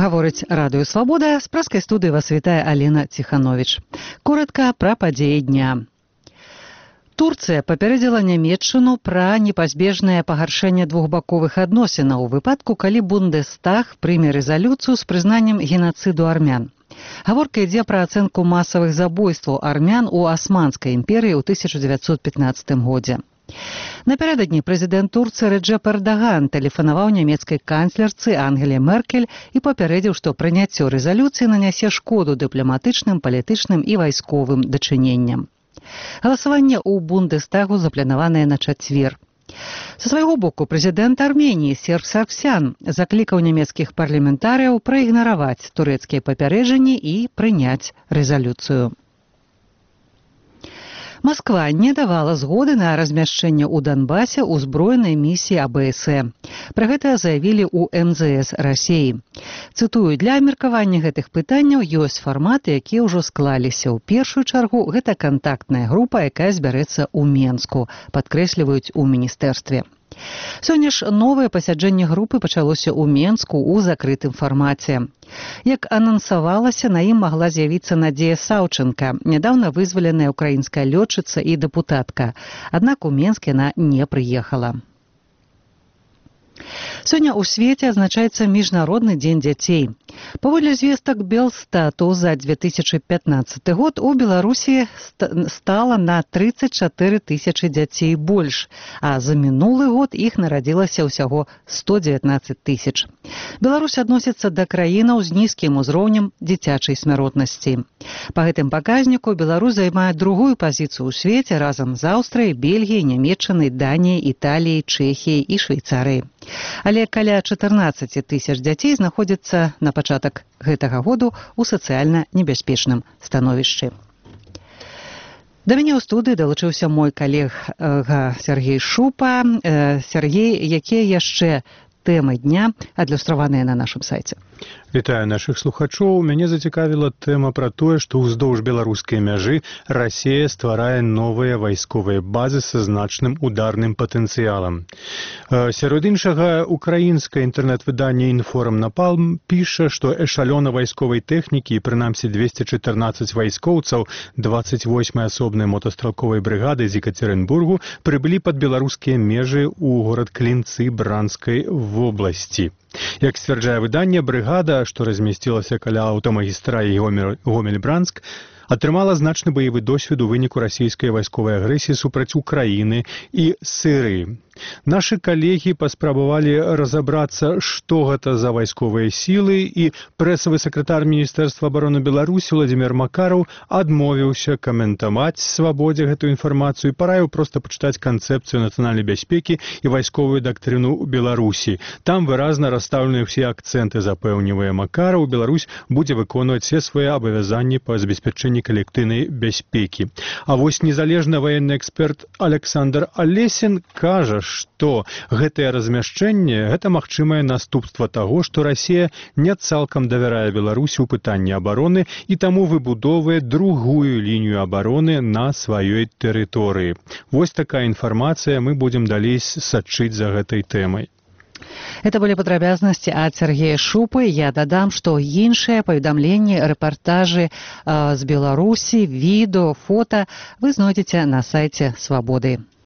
Гаворыць Радыё Свабода, з праскай студыі вас вітае Алена Ціхановіч. Коратка пра падзеі дня. Турцыя папярэдзіла Нямецчыну пра непазбежнае пагаршэнне двухбаковых адносінаў у выпадку, калі Бундестаг прыме рэзалюцыю з прызнаннем генацыду армян. Гаворка ідзе пра ацэнку масавых забойстваў армян у Османскай імперыі ў 1915 годзе. Напярэдадні прэзідэнт Турцыі Реджеп Эрдаган тэлефанаваў нямецкай канцлерцы Ангеле Меркель і папярэдзіў, што прыняццё рэзалюцыі нанясе шкоду дыпламатычным, палітычным і вайсковым дачыненням. Галасаванне ў Бундестагу запланаванае на чацвер. Са свайго боку прэзідэнт Арменіі Серж Саргсян заклікаў нямецкіх парламентарыяў праігнараваць турэцкія папярэджанні і прыняць рэзалюцыю. Масква не давала згоды на размяшчэнне ў Донбасе ўзброенай місіі АБСЭ. Пра гэта заявілі ў МЗС Расіі. Цытую, для абмеркавання гэтых пытанняў ёсць фарматы, якія ўжо склаліся. У першую чаргу гэта кантактная група, якая збярэцца ў Менску, падкрэсліваюць у міністэрстве. Сёння ж новае пасяджэнне групы пачалося ў Менску ў закрытым фармаце. Як анансавалася, на ім магла з'явіцца Надзея Саўчэнка, нядаўна вызваленая украінская лётчыца і дэпутатка. Аднак у Менск яна не прыехала. Сёння ў свеце адзначаецца Міжнародны дзень дзяцей. Паводле звестак Белстату за 2015 год у Беларусі стала на 34 тысячы дзяцей больш, а за мінулы год іх нарадзілася ўсяго 119 тысяч. Беларусь адносіцца да краінаў з нізкім узроўнем дзіцячай смяротнасці. Па гэтым паказніку Беларусь займае другую пазіцыю ў свеце разам з Аўстрыяй, Бельгіяй, Нямецчынай, Даніяй, Італіяй, Чэхіяй і Швейцарыяй. Але каля 14 тысяч дзяцей знаходзяцца на пачатак гэтага году ў сацыяльна небяспечным становішчы. Да мяне ў студыі далучыўся мой калега Сергей Шупа. Сергей, якія яшчэ тэмы дня адлюстраваныя на нашым сайце? Вітаю нашых слухачоў. Мяне зацікавіла тэма пра тое, што ўздоўж беларускай мяжы Расія стварае новыя вайсковыя базы са значным ударным патэнцыялам. Сярод іншага, украінскае інтэрнэт-выданне «Інформ Напалм» піша, што эшалёна вайсковай тэхнікі, прынамсі 214 вайскоўцаў 28-й асобнай мотастралковай брыгады з Екатеринбургу прыбылі пад беларускія межы ў горад Клінцы Бранскай вобласці. Як сцвярджае выданне, брыгада, што размясцілася каля аўтамагістралі Гомель-Бранск, атрымала значны баявы досвед у выніку расійскай вайсковай агрэсіі супраць Украіны і Сірыі. Нашы калегі паспрабавалі разабрацца, што гэта за вайсковыя сілы, і прэсавы сакратар Міністэрства абароны Беларусі Владзімір Макараў адмовіўся каментаваць свабодзе гэтую інфармацыю і параіў проста пачытаць канцэпцыю нацыянальнай бяспекі і вайсковую дактрыну Беларусі. Там выразна расстаўлены ўсе акцэнты, запэўнівае Макараў, Беларусь будзе выконваць все свае абавязанні па забеспячэнні калектыўнай бяспекі. А вось незалежны ваенны эксперт Александр Алесін кажа, што гэтае размяшчэнне – гэта магчымае наступства таго, што Расія не цалкам давярае Беларусі ў пытанні абароны і таму выбудоўвае другую лінію абароны на сваёй тэрыторыі. Вось такая інфармацыя, мы будзем далей сачыць за гэтай тэмай. Это былі падрабязнасці ад Сергея Шупы. Я дадам, што іншыя паведамленні, рэпартажы з Беларусі, відэо, фота вы знойдзеце на сайце Свабоды.